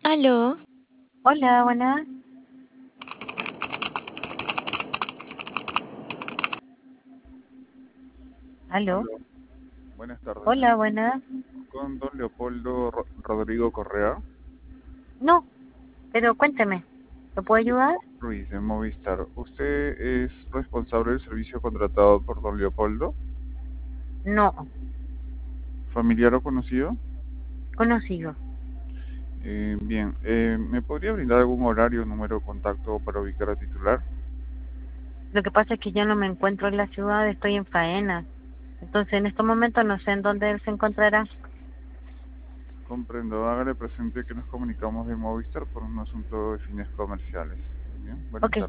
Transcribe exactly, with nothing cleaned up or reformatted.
Aló. Hola, buenas. Aló. Aló, buenas tardes. Hola, buenas. Con don Leopoldo Ro- Rodrigo Correa. No, pero cuénteme, ¿lo puedo ayudar? Diego Ruiz de Movistar. ¿Usted es responsable del servicio contratado por don Leopoldo? No, ¿Familiar o conocido? conocido. Eh, bien, eh, ¿me podría brindar algún horario o número de contacto para ubicar a titular? Lo que pasa es que yo no me encuentro en la ciudad, estoy en faena. Entonces, en estos momentos no sé en dónde él se encontrará. Comprendo, hágale presente que nos comunicamos de Movistar por un asunto de fines comerciales. Bien, buenas Ok, tardes.